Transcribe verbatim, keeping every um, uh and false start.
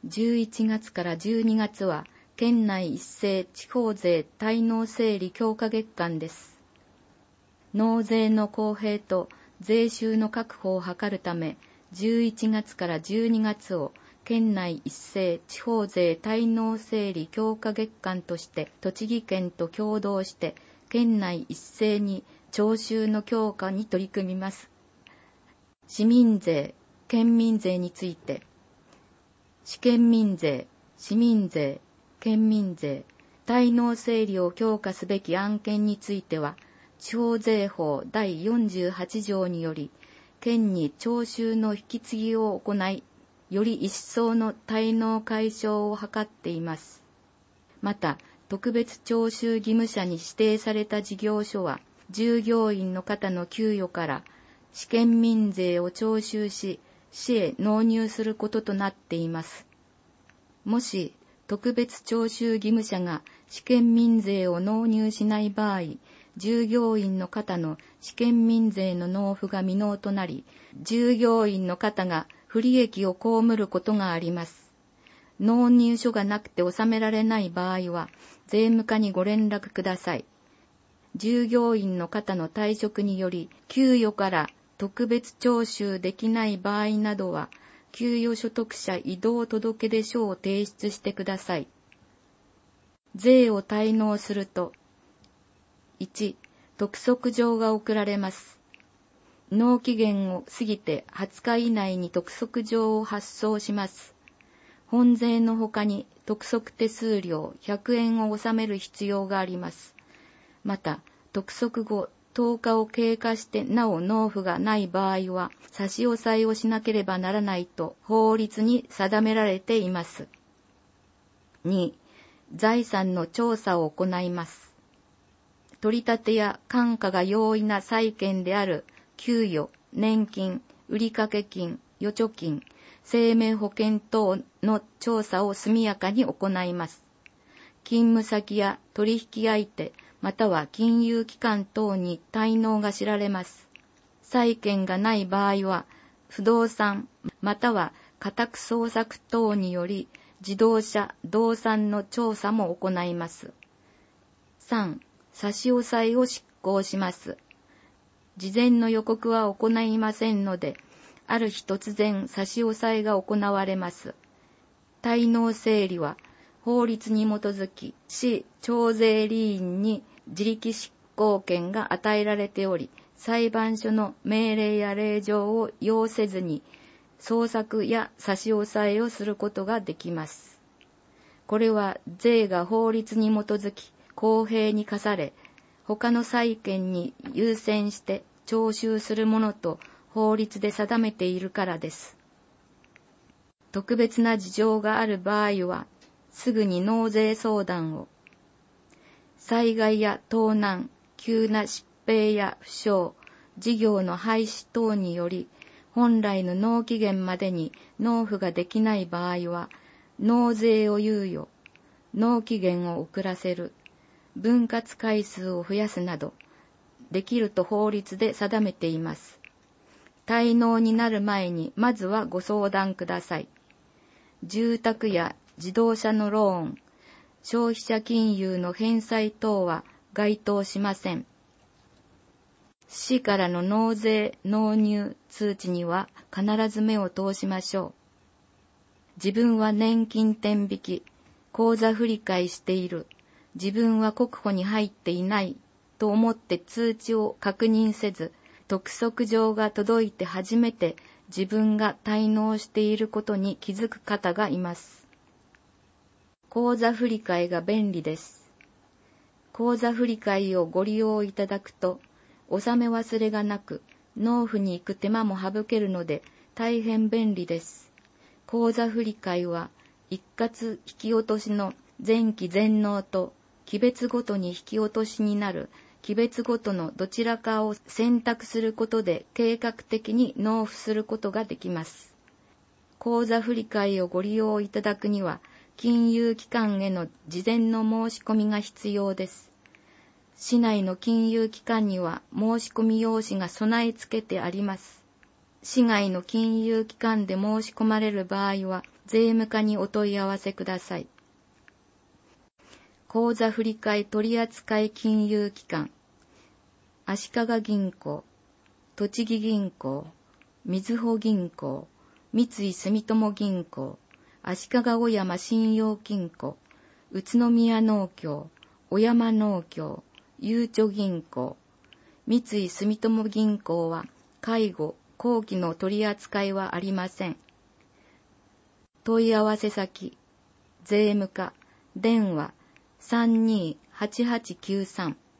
じゅういちがつからじゅうにがつは県内一斉地方税滞納整理強化月間です。納税の公平と税収の確保を図るため、じゅういちがつからじゅうにがつを県内一斉地方税滞納整理強化月間として栃木県と共同して県内一斉に徴収の強化に取り組みます。市民税、県民税について、市県民税、市民税、県民税、滞納整理を強化すべき案件については、地方税法だいよんじゅうはち条により、県に徴収の引き継ぎを行い、より一層の滞納解消を図っています。また、特別徴収義務者に指定された事業所は、従業員の方の給与から市県民税を徴収し、市へ納入することとなっています。もし、特別徴収義務者が市県民税を納入しない場合、従業員の方の市県民税の納付が未納となり、従業員の方が不利益を被ることがあります。納入書がなくて納められない場合は、税務課にご連絡ください。従業員の方の退職により、給与から特別徴収できない場合などは、給与所得者異動届出書を提出してください。税を滞納すると、いち、督促状が送られます。納期限を過ぎてはつか以内に督促状を発送します。本税の他に督促手数料ひゃくえんを納める必要があります。また、督促後とおかを経過してなお納付がない場合は差し押さえをしなければならないと法律に定められています。に、財産の調査を行います。取り立てや換価が容易な債権である給与、年金、売掛金、預貯金、生命保険等の調査を速やかに行います。勤務先や取引相手、または金融機関等に滞納が知られます。債権がない場合は、不動産、または家宅捜索等により、自動車、動産の調査も行います。さん、差し押さえを執行します。事前の予告は行いませんので、ある日突然差し押さえが行われます。滞納整理は、法律に基づき、市徴税理員に自力執行権が与えられており、裁判所の命令や令状を要せずに、捜索や差し押さえをすることができます。これは税が法律に基づき、公平に課され、他の債権に優先して徴収するものと法律で定めているからです。特別な事情がある場合は、すぐに納税相談を。災害や盗難、急な疾病や負傷、事業の廃止等により、本来の納期限までに納付ができない場合は、納税を猶予、納期限を遅らせる、分割回数を増やすなど、できると法律で定めています。滞納になる前にまずはご相談ください。住宅や自動車のローン、消費者金融の返済等は該当しません。市からの納税納入通知には必ず目を通しましょう。自分は年金天引き、口座振り替えしている、自分は国庫に入っていないと思って通知を確認せず、督促状が届いて初めて自分が滞納していることに気づく方がいます。口座振り替えが便利です。口座振り替えをご利用いただくと、納め忘れがなく、納付に行く手間も省けるので大変便利です。口座振り替えは一括引き落としの前期全納と期別ごとに引き落としになる期別ごとのどちらかを選択することで計画的に納付することができます。口座振り替えをご利用いただくには、金融機関への事前の申し込みが必要です。市内の金融機関には申し込み用紙が備え付けてあります。市外の金融機関で申し込まれる場合は、 税務課にお問い合わせください。口座振替取扱金融機関、足利銀行、栃木銀行、みずほ銀行、三井住友銀行、足利小山信用金庫、宇都宮農協、小山農協、ゆうちょ銀行、三井住友銀行は介護、後期の取り扱いはありません。問い合わせ先、税務課、電話さんにーはちはちきゅうさん